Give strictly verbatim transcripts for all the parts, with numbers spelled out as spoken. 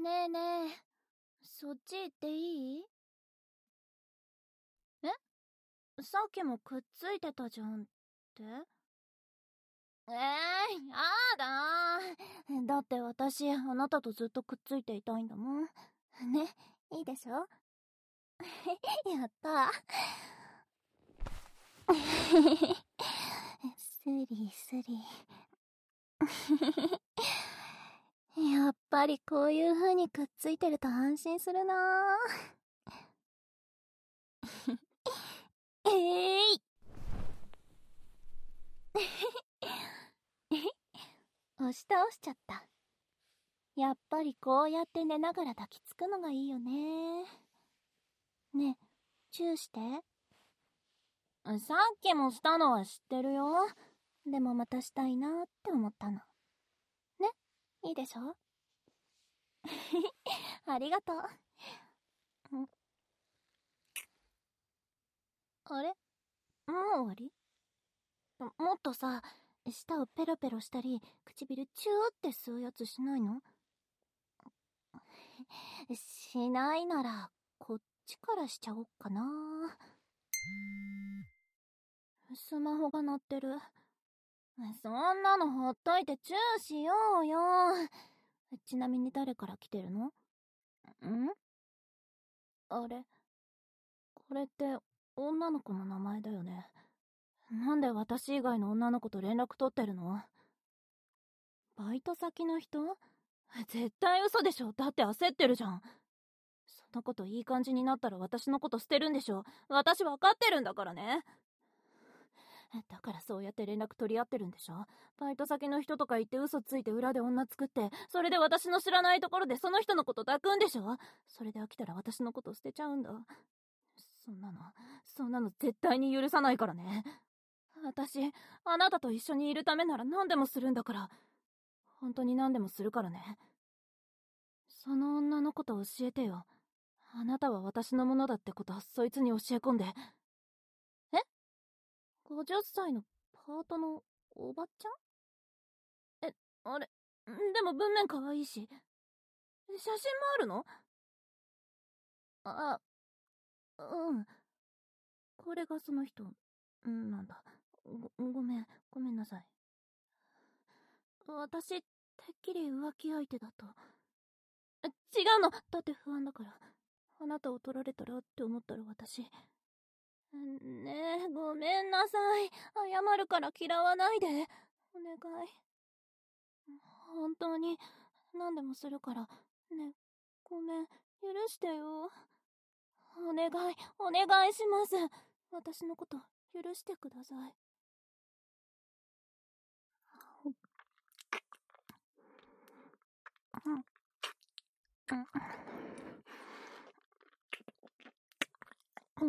ねえねえ、そっち行っていい？え？さっきもくっついてたじゃんって？えー、やだー。だって私、あなたとずっとくっついていたいんだもん。ね、いいでしょ？やったー。スリスリ。やっぱりこういう風にくっついてると安心するなー。えーい。押し倒しちゃった。やっぱりこうやって寝ながら抱きつくのがいいよね。ねえ、チューして。さっきもしたのは知ってるよ。でもまたしたいなって思ったの。ね、いいでしょ？ありがとう。んあれ？もう終わり？もっとさ、舌をペロペロしたり、唇チューって吸うやつしないの？しないなら、こっちからしちゃおっかな。スマホが鳴ってる。そんなのほっといてチューしようよ。ちなみに誰から来てるの？ん？あれ、これって女の子の名前だよね。なんで私以外の女の子と連絡取ってるの？バイト先の人？絶対嘘でしょ。だって焦ってるじゃん。そのこといい感じになったら私のこと捨てるんでしょ。私分かってるんだからね。だからそうやって連絡取り合ってるんでしょ。バイト先の人とか言って嘘ついて裏で女作って、それで私の知らないところでその人のこと抱くんでしょ。それで飽きたら私のこと捨てちゃうんだ。そんなの、そんなの絶対に許さないからね。私、あなたと一緒にいるためなら何でもするんだから。本当に何でもするからね。その女のこと教えてよ。あなたは私のものだってことはそいつに教え込んで。え？ ごじゅっ 歳のパートのおばちゃん？え、あれ、でも文面かわいいし。写真もあるの？あ、うん。これがその人、なんだ。ご、ごめん、ごめんなさい。私、てっきり浮気相手だと。違うの。だって不安だから。あなたを取られたらって思ったら私。ねえ、ごめんなさい。謝るから嫌わないで。お願い。本当に、何でもするから。ね、ごめん。許してよ。お願い、お願いします。私のこと、許してください。うん。うん。うん。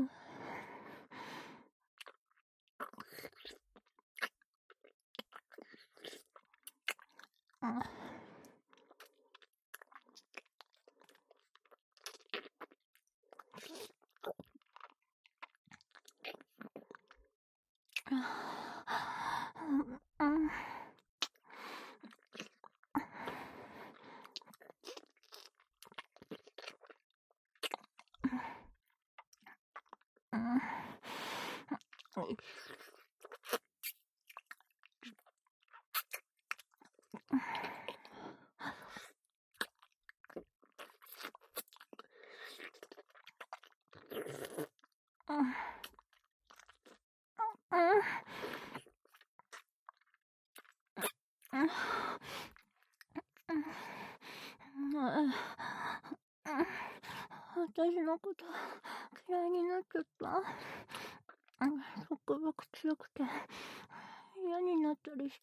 私のこと嫌いになっちゃった。束縛強くて嫌になったりした。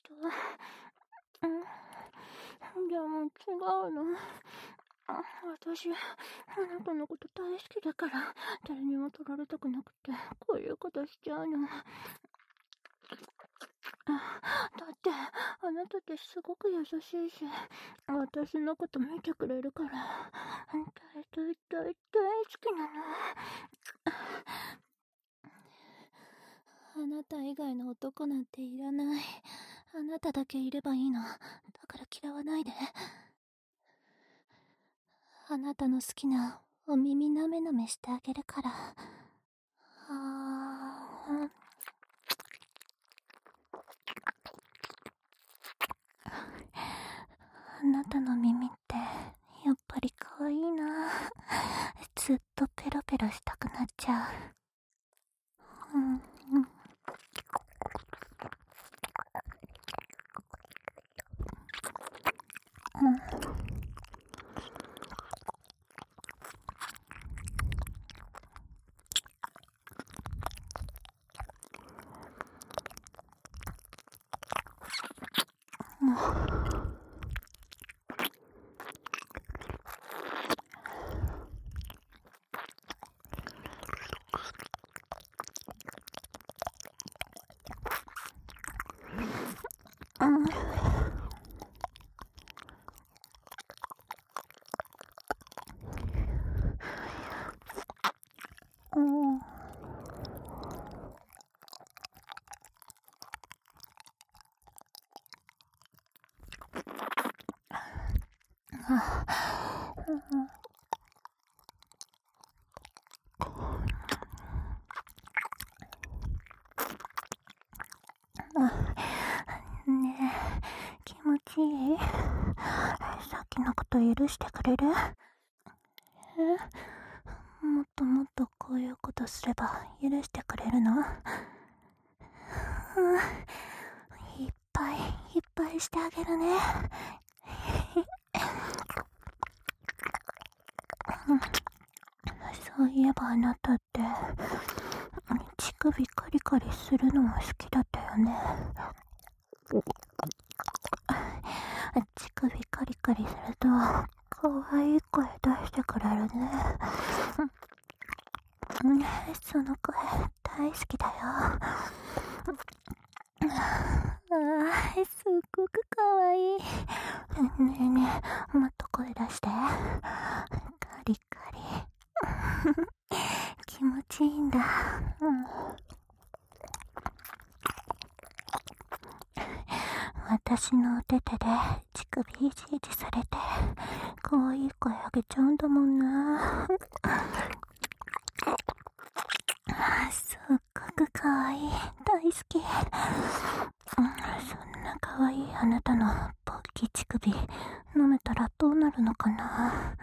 でも違うの。私、あなたのこと大好きだから、誰にも取られたくなくて、こういうことしちゃうの。だって、あなたってすごく優しいし、私のこと見てくれるから、大大大大好きなの。あなた以外の男なんていらない。あなただけいればいいの。だから嫌わないで。 あなたの好きなお耳なめなめしてあげるから。あー、あなたの耳ってやっぱり可愛いな。ずっとペロペロしたくなっちゃう。うんうん。うん。うん。ねえ、気持ちいい？さっきのこと許してくれる？え？もっともっとこういうことすれば許してくれるの？うん、いっぱいいっぱいしてあげるね。そういえばあなたって乳首カリカリするのも好きだったよね。乳首カリカリするとかわいい声出してくれるね。その声大好きだよ。ああ、すっごくかわいい。ねえねえ、もっと声出して。カリカリ。気持ちいいんだ。うん、私のお手手で乳首いじいじされてかわいい声あげちゃうんだもんな。すっごくかわいい。大好き。そんなかわいいあなたのポッキ乳首飲めたらどうなるのかな。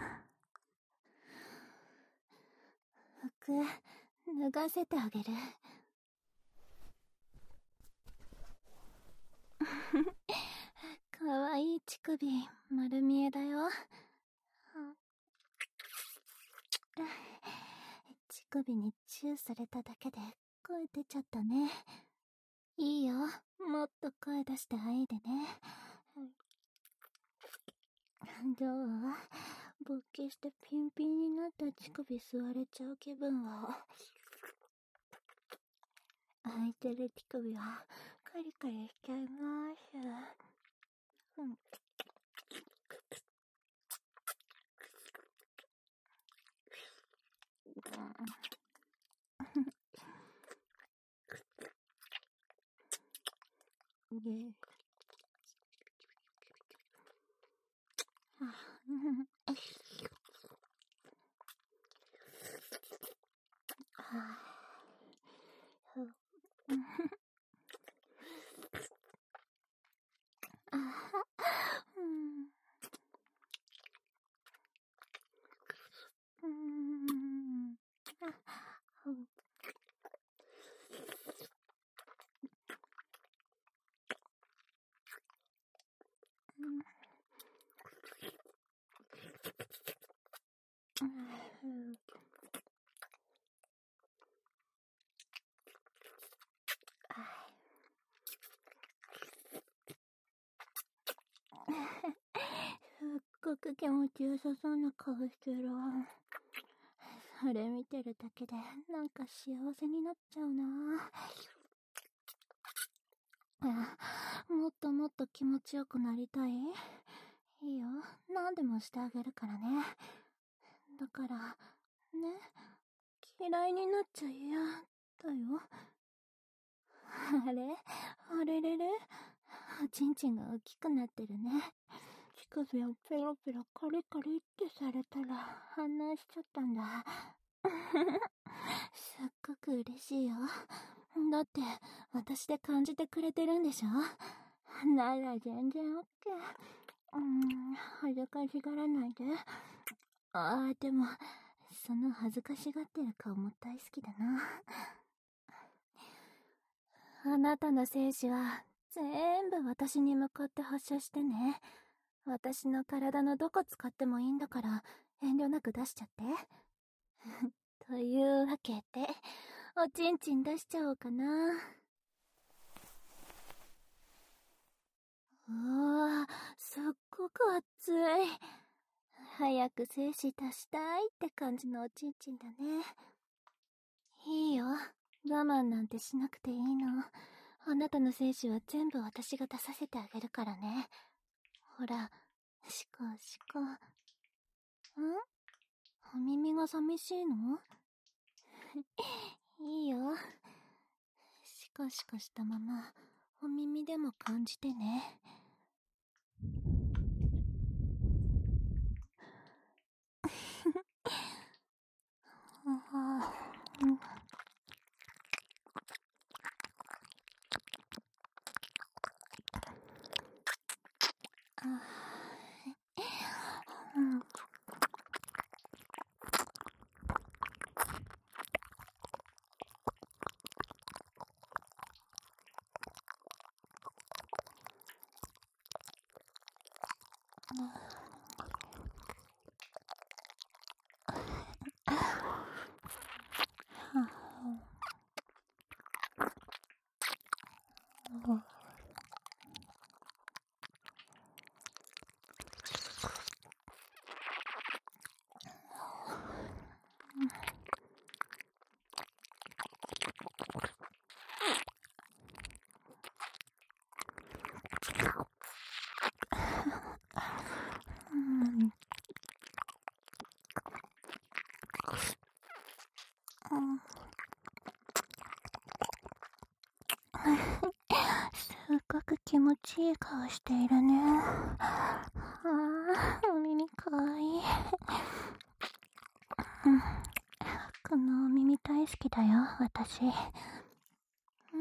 服脱がせてあげる。かわいい乳首丸見えだよ。乳首にチューされただけで声出ちゃったね。いいよ、もっと声出してあいでね。どう？勃起してピンピンになった乳首吸われちゃう気分は？空いてる乳首はカリカリしちゃいます。うん。ね。すっごく気持ちよさそうな顔してるわ。それ見てるだけでなんか幸せになっちゃうな。もっともっと気持ちよくなりたい？いいよ、何でもしてあげるからね。だからね、嫌いになっちゃ嫌だよ。あれあれれれ、おちんちんが大きくなってるね。 首をペロペロカリカリってされたら反応しちゃったんだ。すっごく嬉しいよ。だって私で感じてくれてるんでしょ。なら全然オッケー。うーん、恥ずかしがらないで。ああ、でもその恥ずかしがってる顔も大好きだな。あなたの精子は全部私に向かって発射してね。私の体のどこ使ってもいいんだから遠慮なく出しちゃって。というわけで、おちんちん出しちゃおうかな。うわぁ、すっごく熱い。早く精子出したいって感じのおちんちんだね。いいよ。我慢なんてしなくていいの。あなたの精子は全部私が出させてあげるからね。ほら、しこしこ。ん？お耳が寂しいの？いいよ。シコシコしたまま、お耳でも感じてね。すっごく気持ちいい顔しているね。ああ、お耳かわいい。このお耳大好きだよ、私。うん、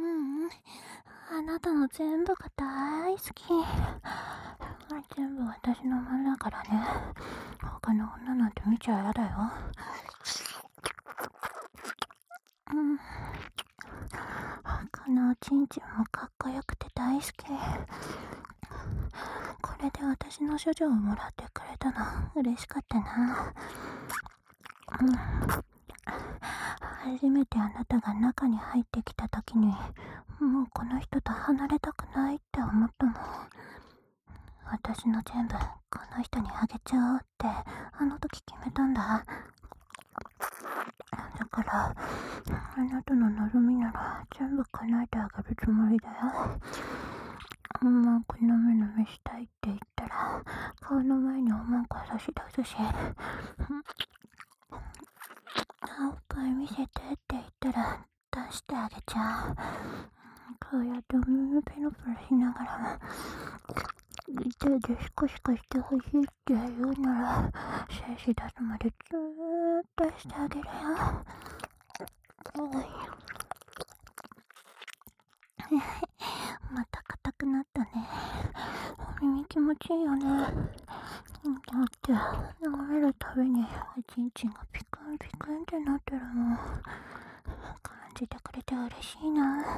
あなたの全部が大好き。全部私のものだからね。他の女なんて見ちゃ嫌だよ。うん。このおちんちんもかっこよくて大好き。これで私の処女をもらってくれたの嬉しかったな。うん。初めてあなたが中に入ってきた時に、もうこの人と離れたくないって思ったもん。私の全部この人にあげちゃおうってあの時決めたんだ。だからあなたの望みなら全部叶えてあげるつもりだよ。おまんこのめのめしたいって言ったら顔の前におまんこ差し出すし、おっぱい見せてって言ったら出してあげちゃう。こうやってお耳ペロペロしながらも手でシコシコしてほしいって言うなら精子出すまでずーっとしてあげるよ。また硬くなったね。お耳気持ちいいよね。だって舐めるたびにおちんちんがピクンピクンってなってるもん。感じてくれて嬉しいな。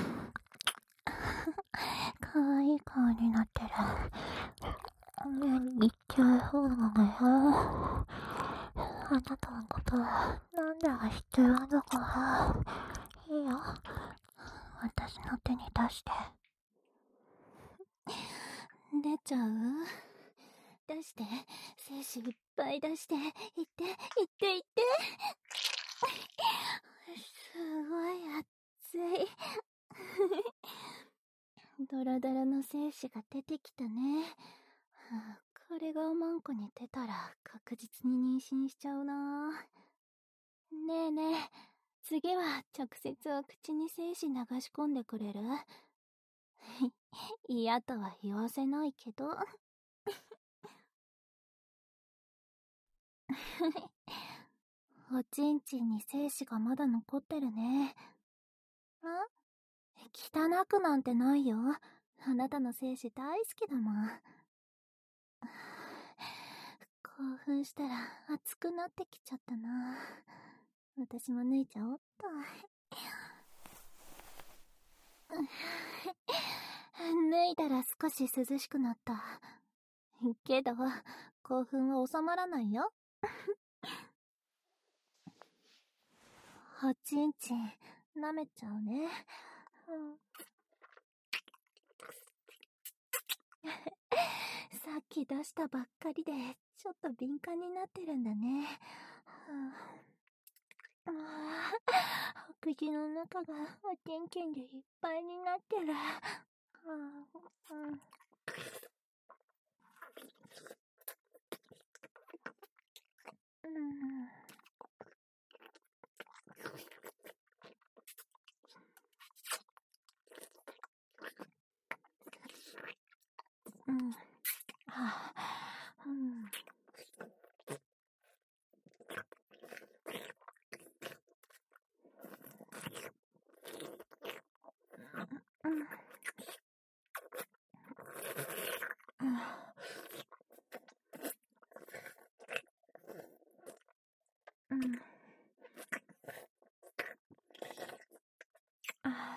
かわいい顔になってる。上に行っちゃう方なのよ。あなたのことはなんでが知ってるのか。いいよ、私の手に出して。出ちゃう？出して、精子いっぱい出して、いって、いって、いって。すごい熱い。ドラドラの精子が出てきたね。これがおまんこに出たら確実に妊娠しちゃうな。ねえねえ、次は直接お口に精子流し込んでくれる？嫌とは言わせないけど。 おちんちんに精子がまだ残ってるね。ん？汚くなんてないよ。あなたの精子大好きだもん。興奮したら熱くなってきちゃったな。私も脱いじゃおっと。脱いだら少し涼しくなった。けど、興奮は収まらないよ。おちんちん、舐めちゃうね。うんさっき出したばっかりで、ちょっと敏感になってるんだね。ああ、口の中がおちんちんでいっぱいになってる。うん。うんうん。はあ、うん。うん。うん。うん。あ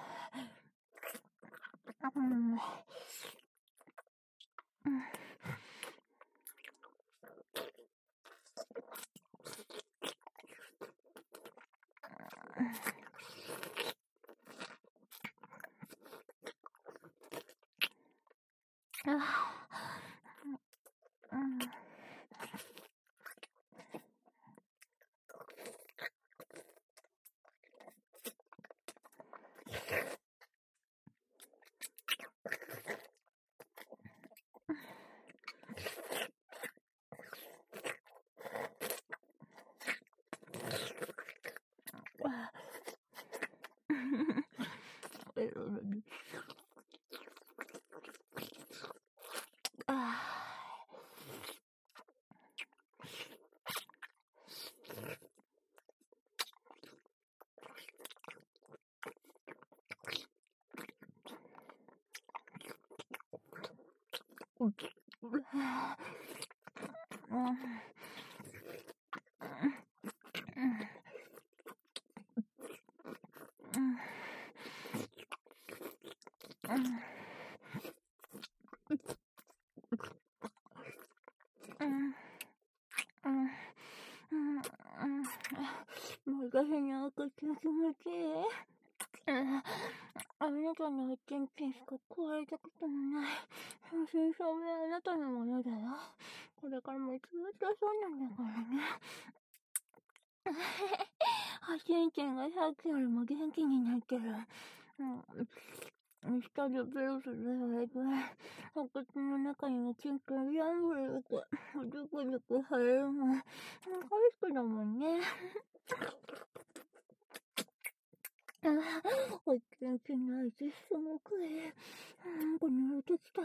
あ、うん。うん。ああ、うん。あ昔に赤ちゃん気持ちいい。あなたのおちんちんしか加えたことのない。正真正銘あなたのものだよ。これからもずっとそうなんだからね。おちんちんがさっきよりも元気になってる。うん。下でベロスベロいく。お口の中におちんちんやんぶるく。ずくずく生えるの。大好きだもんね。おちんちんの味すごくいい。なんか濡れてきた。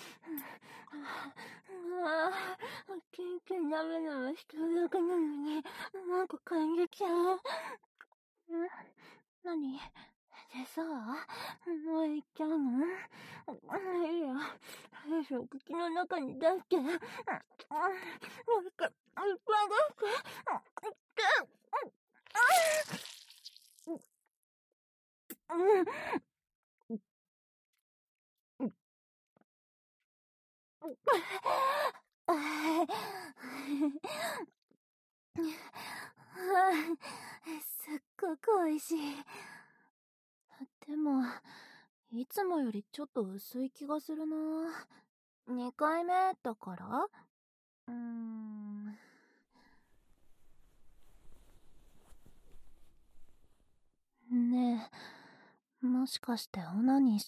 おちんちんなめなめしてるだけなのに、なんか感じちゃう。ん？何？でさ、もう行っちゃうの？いいよ。最初、口の中に出して。なんか、いっぱい出して。うん。すっごく美味しい。でも、いつもよりちょっと薄い気がするな。にかいめだから？うーん。ねえ、もしかしてオナニーした？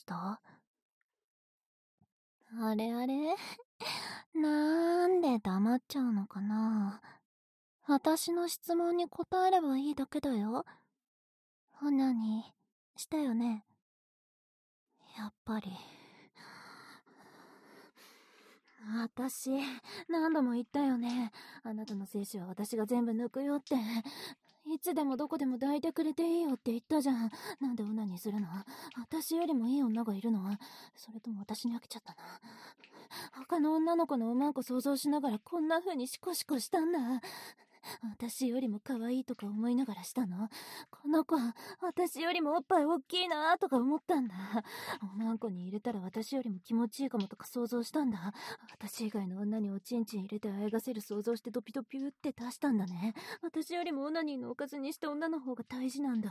あれあれなんで黙っちゃうのかな。私の質問に答えればいいだけだよ。オナニーしたよね？やっぱり。 私、何度も言ったよね。あなたの精子は私が全部抜くよって。いつでもどこでも抱いてくれていいよって言ったじゃん。なんでオナニーするの？私よりもいい女がいるの？それとも私に飽きちゃったの？他の女の子のおまんこ想像しながらこんな風にシコシコしたんだ。私よりも可愛いとか思いながらしたの？この子、私よりもおっぱい大きいなとか思ったんだ。おまんこに入れたら私よりも気持ちいいかもとか想像したんだ。私以外の女におちんちん入れてあやがせる想像してドピドピュって出したんだね。私よりもオナニーのおかずにした女の方が大事なんだ。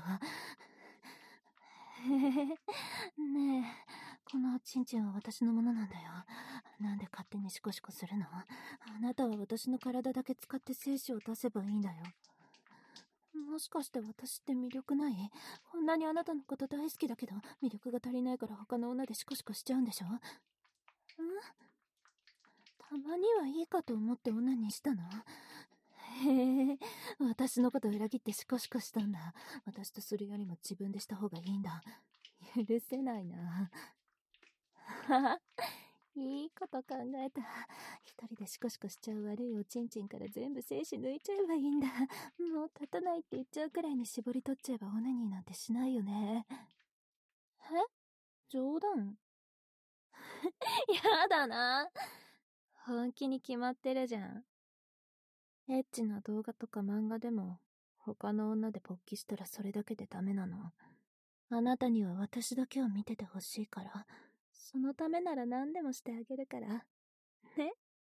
へへへ。ねえ、このおちんちんは私のものなんだよ。なんで勝手にシコシコするの？あなたは私の体だけ使って精子を出せばいいんだよ。もしかして私って魅力ない？こんなにあなたのこと大好きだけど、魅力が足りないから他の女でシコシコしちゃうんでしょ？ん？たまにはいいかと思ってオナニーしたの？へえ、私のこと裏切ってシコシコしたんだ。私とするよりも自分でした方がいいんだ。許せないな。ははいいこと考えた。一人でシコシコしちゃう悪いおちんちんから全部精子抜いちゃえばいいんだ。もう立たないって言っちゃうくらいに絞り取っちゃえばオナニーなんてしないよね。え？冗談？やだな。本気に決まってるじゃん。エッチな動画とか漫画でも他の女で勃起したらそれだけでダメなの？あなたには私だけを見ててほしいから、そのためなら何でもしてあげるから。ね？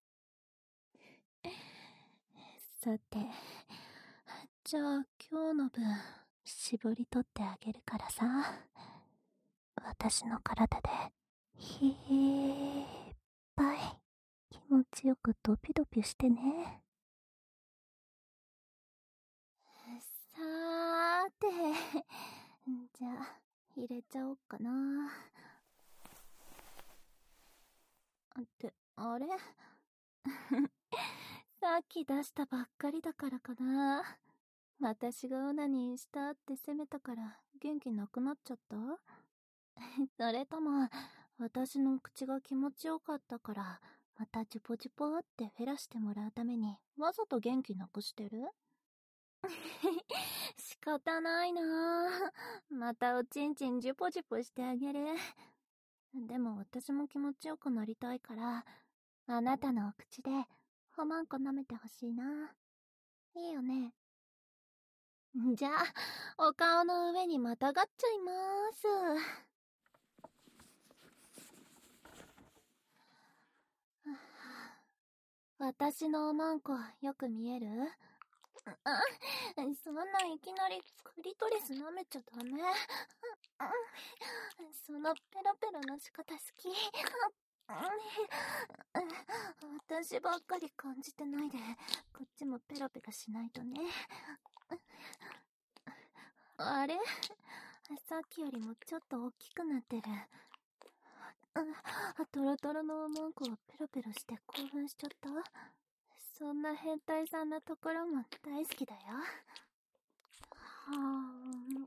さて、じゃあ今日の分、絞り取ってあげるからさ。私の体で、いっぱい気持ちよくドピドピしてね。さーて、じゃあ、入れちゃおっかな。って、あれさっき出したばっかりだからかな。私がオナニーしたって責めたから元気なくなっちゃった？それとも、私の口が気持ちよかったから、またジュポジュポってフェラしてもらうために、わざと元気なくしてる？仕方ないなぁ。またおちんちんジュポジュポしてあげる。でも私も気持ちよくなりたいから、あなたのお口で、ほまんこ舐めてほしいな。いいよね。じゃあ、お顔の上にまたがっちゃいまーす。私のおまんこ、よく見える？あ、そんないきなりクリトリス舐めちゃダメ。そのペロペロの仕方好き。私ばっかり感じてないで、こっちもペロペロしないとね。あれ？さっきよりもちょっと大きくなってる。トロトロのおまんこをペロペロして興奮しちゃった？そんな変態さんなところも大好きだよ。はーん。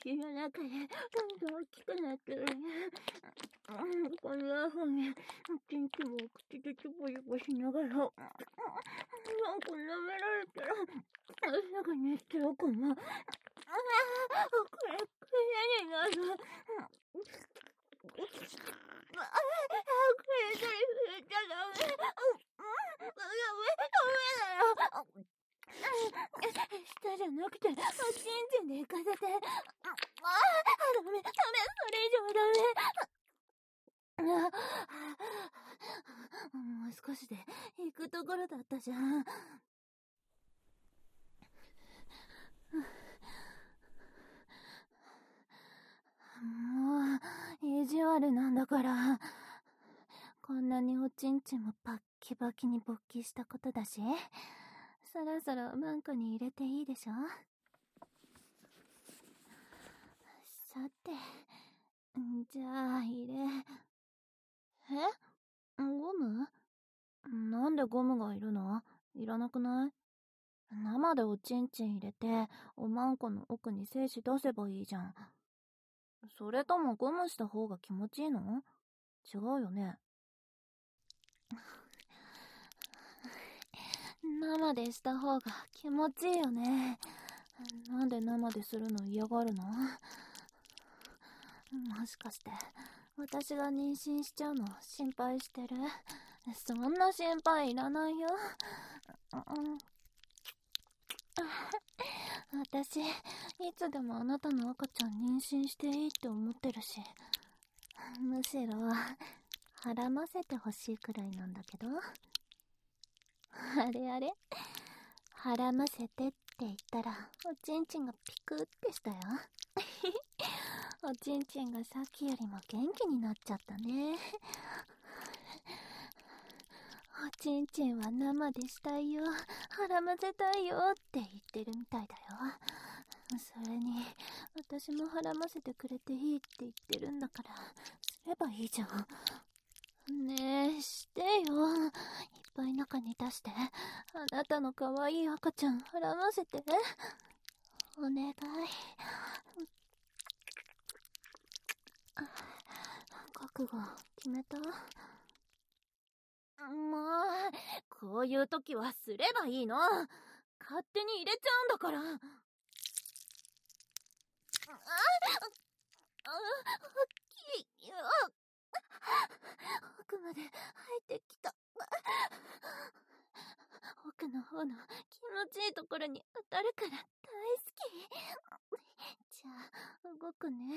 口の中でどんどん大きくなってるね。うん、こんな風に、ちんちんも口でちょぼちょぼしながら、なんか舐められたら、すぐにしておくな。ああ、これ、クレになる。ああ、これで触れちゃダメ。うん、ダメ、ダメだよ。下じゃなくて、あ、ちんちんで行かせて。ああ、ダメ、ダメ、それ以上ダメ。ああ、もう少しで行くところだったじゃん。もう、意地悪なんだから。こんなにおちんちんもバッキバキに勃起したことだし、そろそろマンコに入れていいでしょ。さて、じゃあ入れ。え？ゴム？なんでゴムがいるの？いらなくない？生でおちんちん入れて、おまんこの奥に精子出せばいいじゃん。それともゴムした方が気持ちいいの？違うよね。生でした方が気持ちいいよね。なんで生でするの嫌がるの？もしかして私が妊娠しちゃうの心配してる？そんな心配いらないよ。私いつでもあなたの赤ちゃん妊娠していいって思ってるし、むしろはらませてほしいくらいなんだけど。あれあれ、はらませてって言ったらおちんちんがピクってしたよ。おちんちんがさっきよりも元気になっちゃったね。おちんちんは生でしたいよ、はらませたいよって言ってるみたいだよ。それに私もはらませてくれていいって言ってるんだから、すればいいじゃん。ねえ、してよ。いっぱい中に出して、あなたの可愛い赤ちゃんはらませて。お願い。覚悟決めた？もう、こういう時はすればいいの。勝手に入れちゃうんだから。ああ、あ、大きい。奥まで入ってきた。奥の方の気持ちいいところに当たるから大好き。じゃあ、動くね。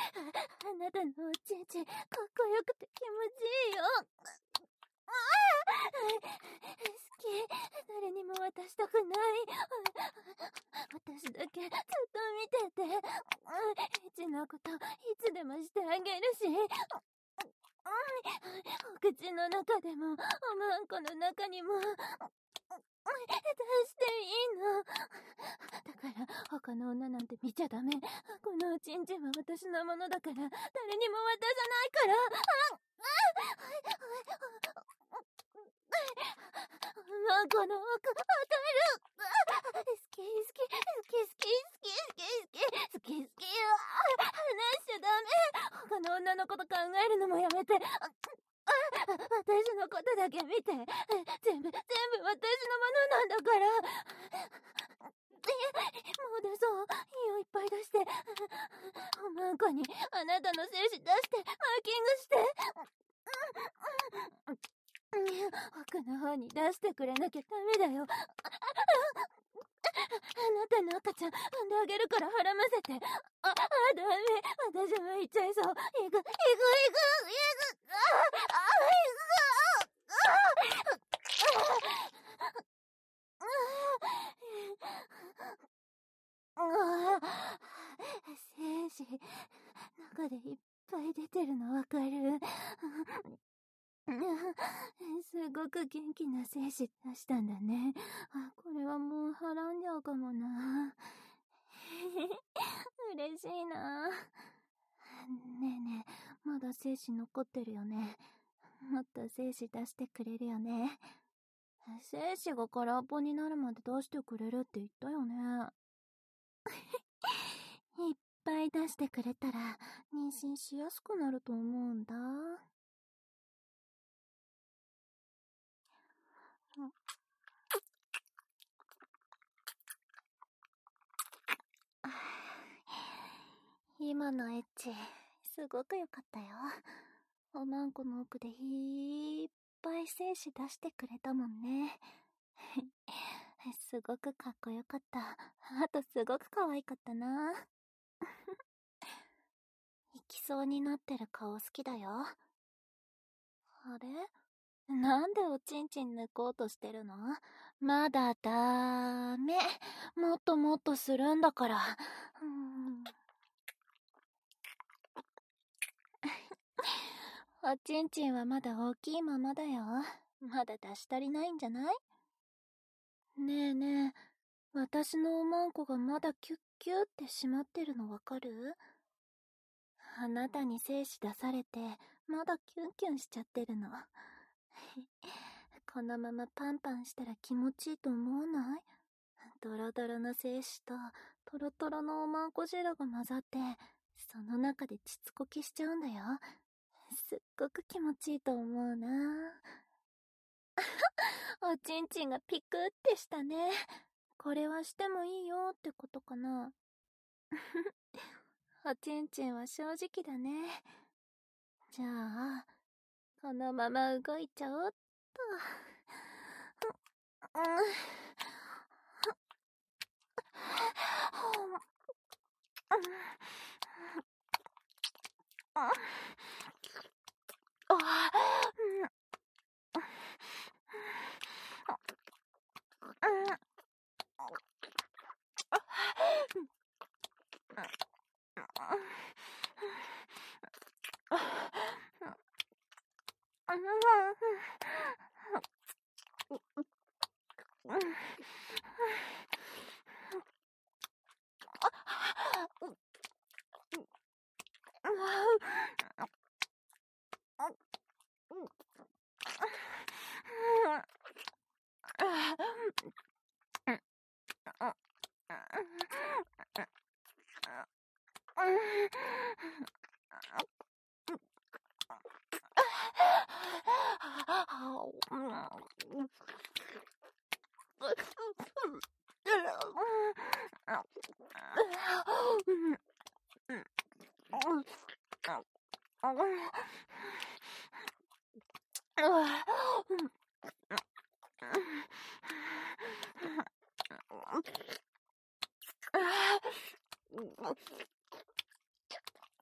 あなたのおちんちん、かっこよくて気持ちいいよ。好き。誰にも渡したくない。私だけずっと見てて。エッチなこといつでもしてあげるし。お口の中でも、おまんこの中にも、出していいの。だから、他の女なんて見ちゃダメ。このおちんちんは私のものだから、誰にも渡さないから。マンコの奥、わかる。好き、好き、好き、好き、好き、好き、好き、好き、好き、話しちゃダメ。他の女のこと考えるのもやめて。私のことだけ見て。全部、全部私のものなんだから。もう出そう。いいよ、いっぱい出して。おまんこに、あなたの精子出して、マーキングして。奥の方に出してくれなきゃダメだよ。あなたの赤ちゃん、産んであげるから腹ませて。あ、あ、ダメ。私も行っちゃいそう。行く、行く、行く、行く、あ、あ、行く、あ、精子、中でいっぱい出てるのわかる。すごく元気な精子出したんだね。あ、これはもうはらんじゃうかもな。嬉しいな。ねえねえ、まだ精子残ってるよね。もっと精子出してくれるよね。精子が空っぽになるまで出してくれるって言ったよね。いっぱい出してくれたら妊娠しやすくなると思うんだ。今のエッチ、すごく良かったよ。おまんこの奥でいっぱい精子出してくれたもんね。すごくかっこよかった。あとすごく可愛かったな。行きそうになってる顔好きだよ。あれ？なんでおちんちん抜こうとしてるの？まだだーめ。もっともっとするんだから。うん、おちんちんはまだ大きいままだよ。まだ出し足りないんじゃない？ねえねえ、私のおまんこがまだキュッキュッってしまってるのわかる？あなたに精子出されて、まだキュンキュンしちゃってるの。このままパンパンしたら気持ちいいと思わない？ドロドロの精子とトロトロのおまんこ汁が混ざって、その中で膣こきしちゃうんだよ。すっごく気持ちいいと思うな。おちんちんがピクってしたね。これはしてもいいよってことかな。おちんちんは正直だね。じゃあ、このまま動いちゃおっと。うん。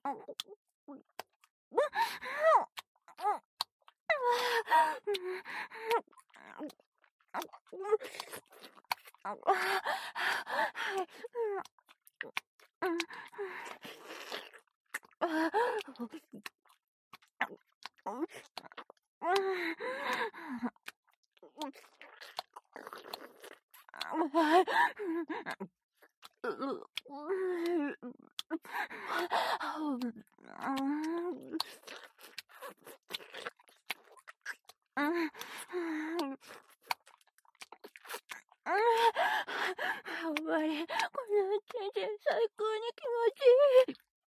ぱり、この一日最高に気持ちいい。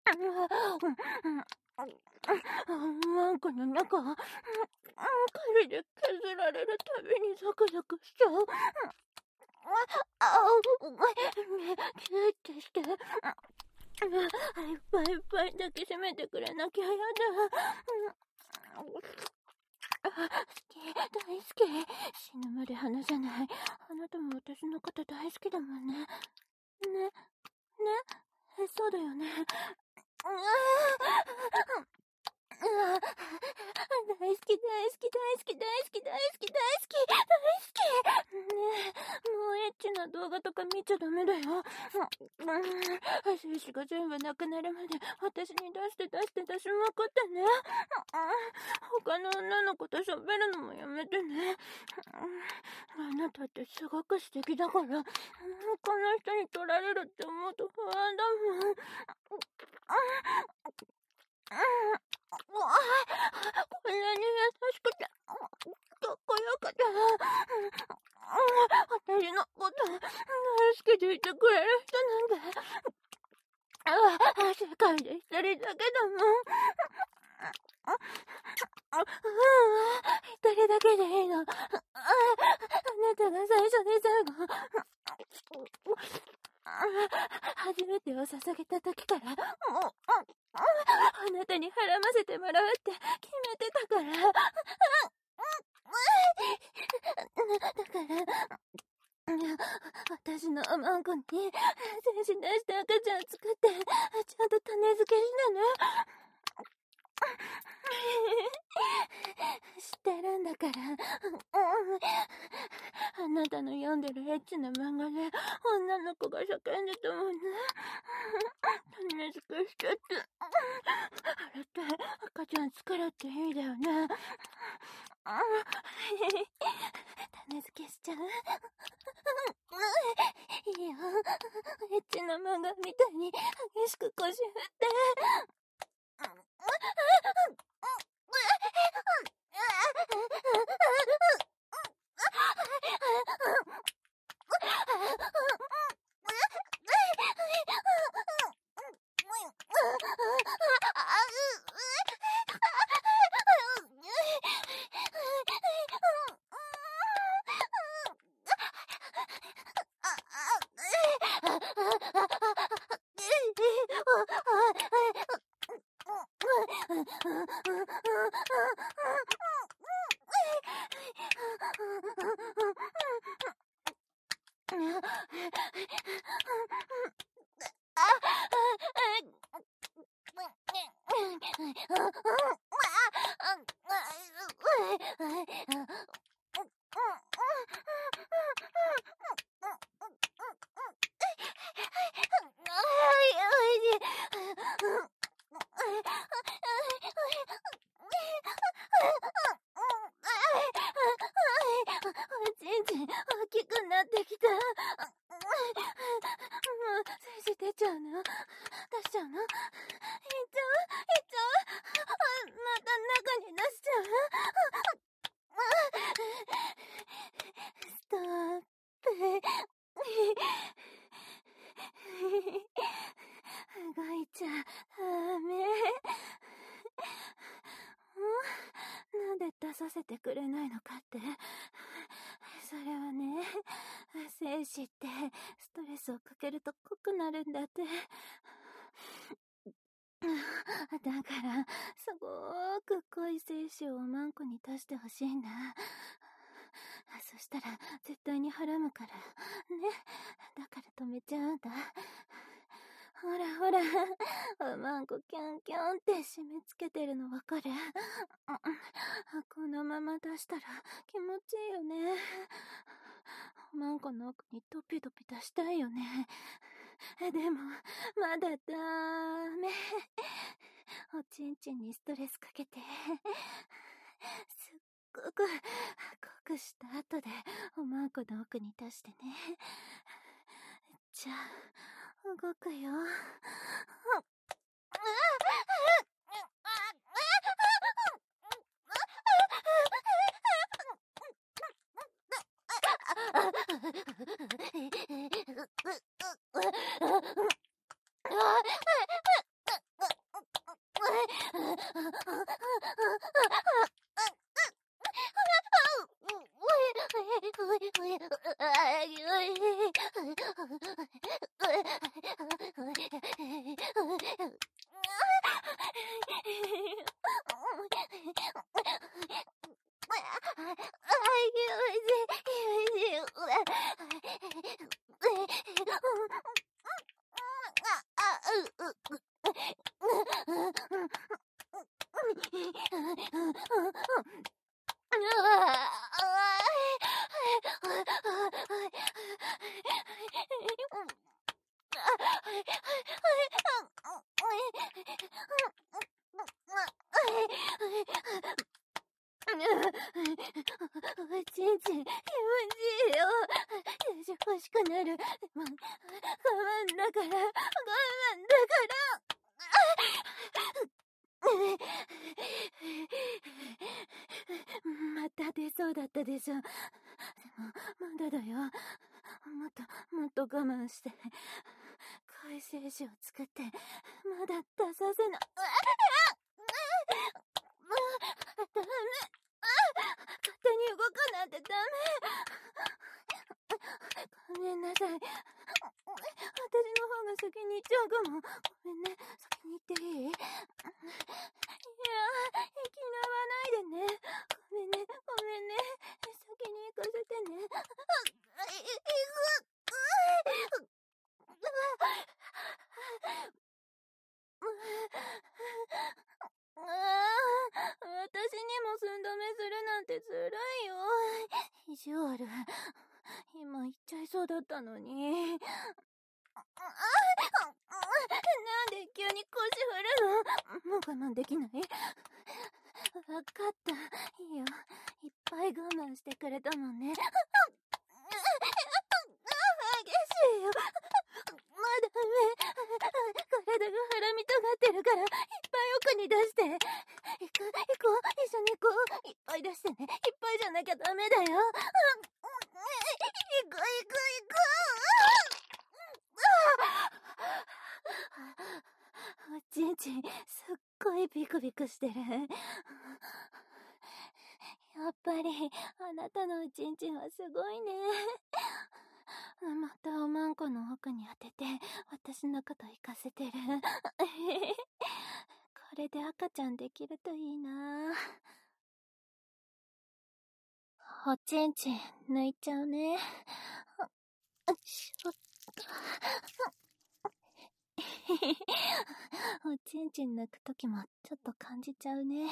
なんかの中、針で削られるたびにゾクゾクしちゃう。あキュッてして、いっぱいいっぱい抱きしめてくれなきゃやだ。好き、大好き。死ぬまで離さない。あなたも私のこと大好きだもんね。ね、ね、そうだよね。大好き、大好き、大好き、大好き、大好き、大好き、大好き、大好き。ねえ、もうエッチな動画とか見ちゃダメだよ。精子が全部なくなるまで私に出して出して出しまくってね。他の女の子と喋るのもやめてね。あなたってすごく素敵だから、他の人に取られるって思うと不安だもん。こんなに優しくて、かっこよくて、私のこと大好きでいてくれる人なんて、世界で一人だけだもん。一人だけでいいの。あなたが最初で最後。初めてを捧げた時から、もう、あなたにはらませてもらうって決めてたから。だから、私のおまんこに精子出して赤ちゃん作って、ちゃんと種付けしてね。知ってるんだから。あなたの読んでるエッチな漫画で女の子が叫んでたもんね。種付けしてって。あれって赤ちゃん作るって意味だよね。種付けしちゃう。いいよ。エッチな漫画みたいに激しく腰振って。大きくなってきた。もう精子出ちゃうの？出しちゃうの？いっちゃう？いっちゃう？また中に出しちゃう？ストップ。動いちゃダメ。なんで出させてくれないのかって。それはね、精子ってストレスをかけると濃くなるんだって。だから、すごーく濃い精子をおまんこに出してほしいんだ。そしたら絶対にはらむから。ね。だから止めちゃうんだ。 ほらほら、おまんこキャンキャンって締め付けてるのわかる？このまま出したら気持ちいいよね。おまんこの奥にドピドピ出したいよね。でも、まだダメ。おちんちんにストレスかけて、すっごく、濃くした後で、おまんこの奥に出してね。じゃあ、動くよ。おちんちん、気持ちいいよ。欲しくなる。でも、我慢だから、我慢だから。また出そうだったでしょ。でも、まだだよ。もっと、もっと我慢して、恋精子を作って、まだ出させな、ダメ。勝手に動くなんてダメ。ごめんなさい。私の方が先に行っちゃうかも。ごめんね。先に行っていい？いやー、気縄ないでね。ごめんね、ごめんね。先に行かせてね。行く。ああ、私にも寸止めするなんてずるいよ。意地悪。今言っちゃいそうだったのに。なんで急に腰振るの？もう我慢できない？わかった。いいよ。いっぱい我慢してくれたもんね。激しいよ。まだ上。体がはらみとがってるから、いっぱい奥に出して。行く、行こう。一緒に行こう。いっぱい出してね。いっぱいじゃなきゃダメだよ。行く、行く、行く。おちんちん、すっごいビクビクしてる。やっぱり、あなたのおちんちんはすごいね。またおまんこの奥に当てて、私のこと行かせてる。これで赤ちゃんできるといいな。おちんちん、抜いちゃうね。しょっと。おちんちん抜くときもちょっと感じちゃうね。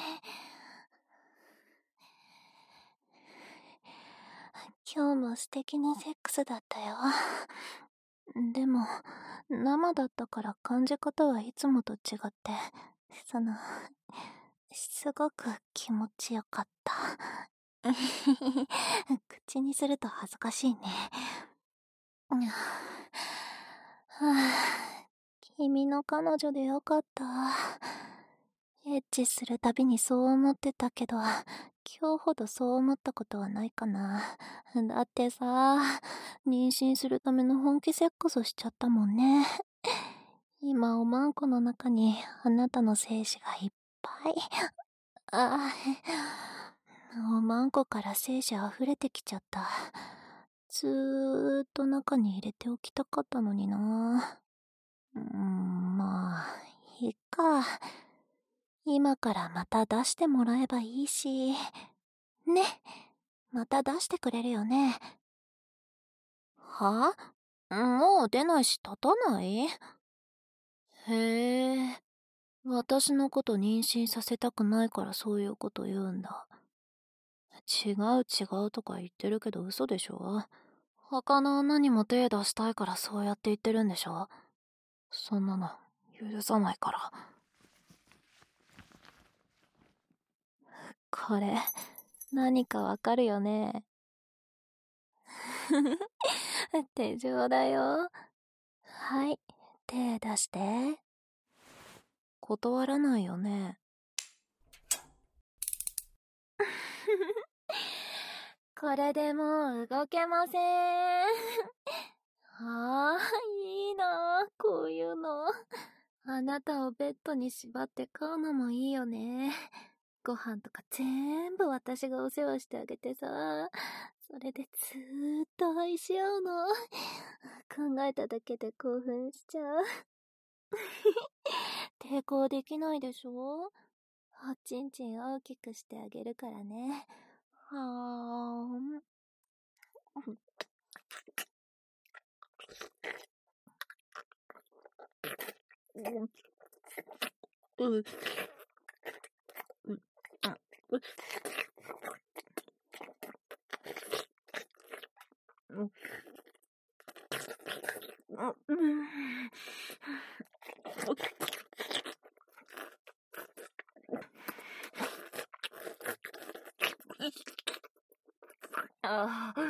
今日も素敵なセックスだったよ。でも、生だったから感じ方はいつもと違って、その、すごく気持ちよかった。口にすると恥ずかしいね。はぁ、君の彼女でよかった。エッチするたびにそう思ってたけど、今日ほどそう思ったことはないかな。だってさ、妊娠するための本気セックスしちゃったもんね。今おまんこの中にあなたの精子がいっぱい。ああ、おまんこから精子溢れてきちゃった。ずーっと中に入れておきたかったのにな。うーん、まあ、いいか。今からまた出してもらえばいいし。ね。また出してくれるよね。は？もう出ないし立たない？ へえ、私のこと妊娠させたくないからそういうこと言うんだ。違う違うとか言ってるけど嘘でしょ？他の女にも手出したいからそうやって言ってるんでしょ？そんなの許さないから。これ、何かわかるよね？手錠だよ。はい、手出して。断らないよね。これでもう動けません。ああ、いいな、こういうの。あなたをベッドに縛って飼うのもいいよね。ご飯とか全部私がお世話してあげてさ。それでずーっと愛し合うの。考えただけで興奮しちゃう。抵抗できないでしょ？おちんちん大きくしてあげるからね。はーん。う、う、う、あ、う、う、あ、うん。ああ。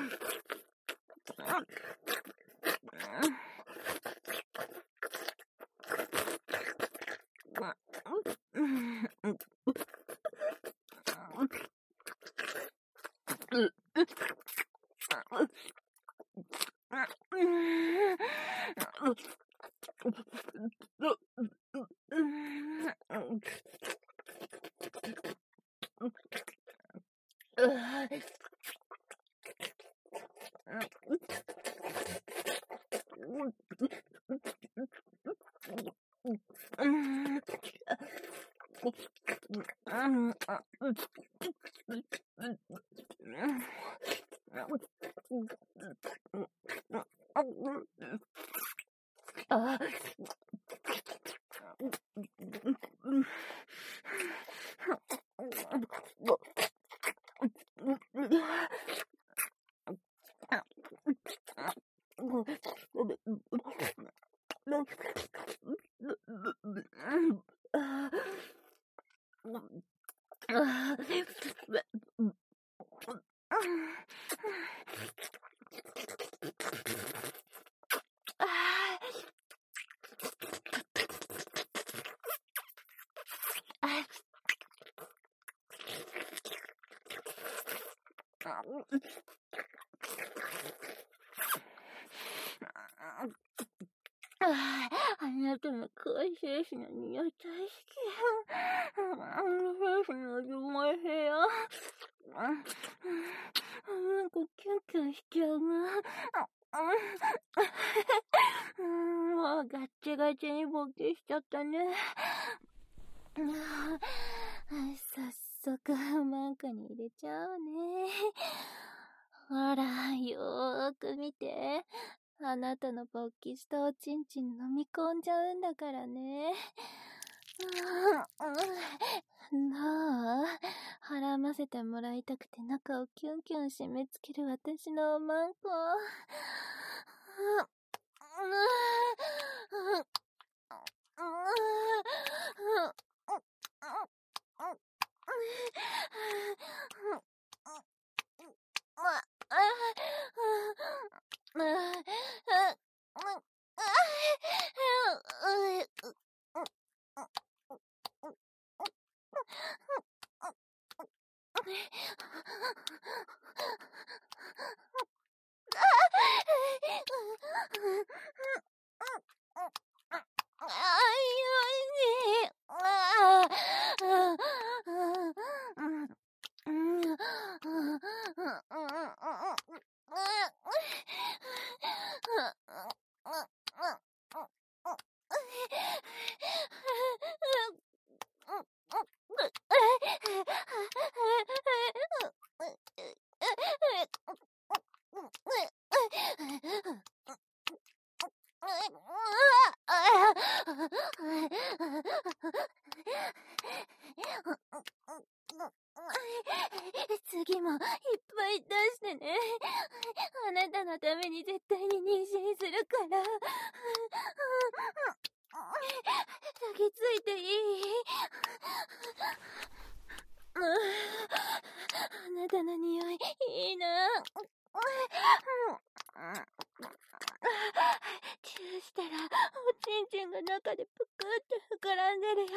あなたの可愛い精子の匂い大好き。あの精子の味もいしいよ。なんかキュンキュンしちゃうな。もうガッチガチに勃起しちゃったね。早速マンクに入れちゃうね。ほら、よーく見て。あなたの勃起したおちんちん飲み込んじゃうんだからね。なあ、絡ませてもらいたくて中をキュンキュン締め付ける私のおまんこ。 次もいっぱい出してね。あなたのために絶対に妊娠するから。抱きついていい？あなたの匂い、いいな。チューしたら、おちんちんが中でぷくって膨らんでるよ。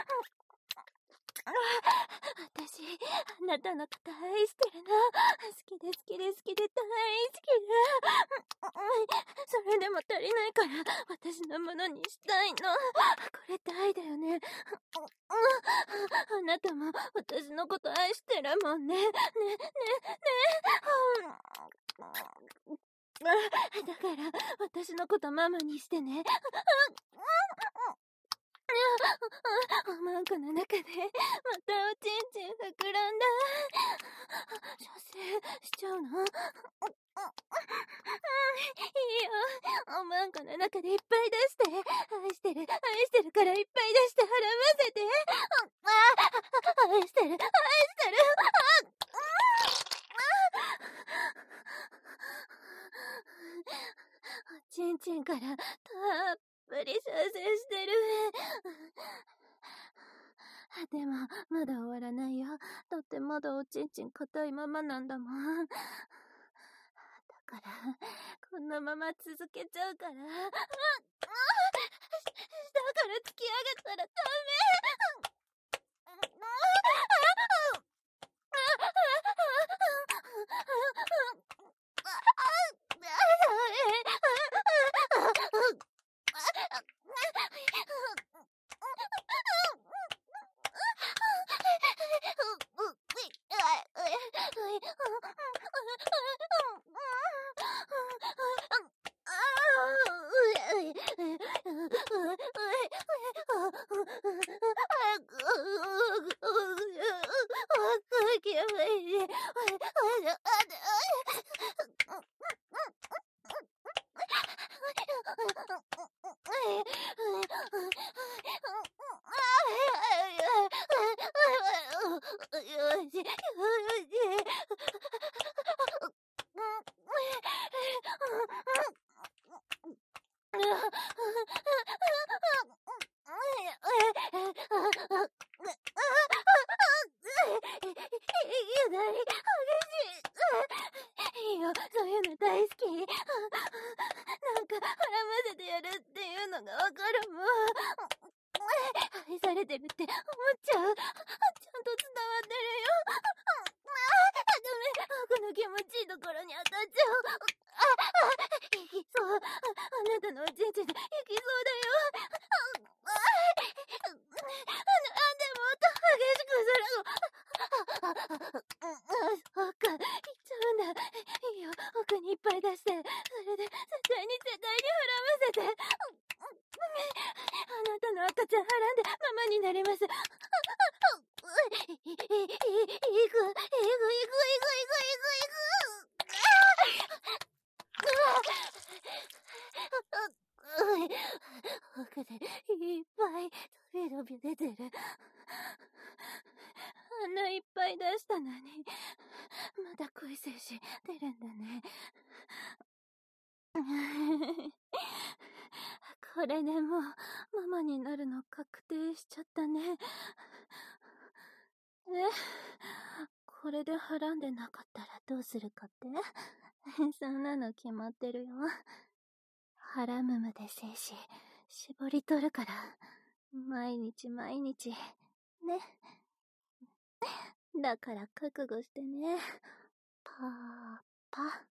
私、あなたのこと愛してるの。好きで好きで好きで大好きで。それでも足りないから、私のものにしたいの。これって愛だよね。あなたも私のこと愛してるもんね。ね、ね、ね。だから、私のことママにしてね。おまんこの中で、またおちんちん膨らんだ。射精しちゃうの？いいよ。おまんこの中でいっぱい出して。愛してる、愛してるからいっぱい出して払わせて。愛してる、愛してる。おちんちんからたっぷり射精してる。でも、まだ終わらないよ。だってまだおちんちん硬いままなんだもん。だから、このまま続けちゃうから。だから突き上げたらダメ。いいよ、そういうの大好き。なんか、絡ませてやるっていうのがわかるもん。愛されてるって思っちゃう。ちゃんと伝わってるよ。ダメ、僕の気持ちいいところに当たっちゃう。行きそう。あなたのおちんちんで行きそうだよ。なんでもっと激しくするの。そっか、行っちゃうんだ。いいよ、奥にいっぱい出して。それで、絶対に絶対に払わせて。あなたの赤ちゃんはらんでママになります。いく、いく、いく、いく、いく、いく、いく、いく。奥でいっぱい飛び飛び出てる。あんないっぱい出したのに、まだ恋精子出るんだね。これでもうママになるの確定しちゃったね。え、これではらんでなかったらどうするかって？そんなの決まってるよ。ハラムムで精子絞り取るから、毎日毎日ね。だから覚悟してね。パーパ。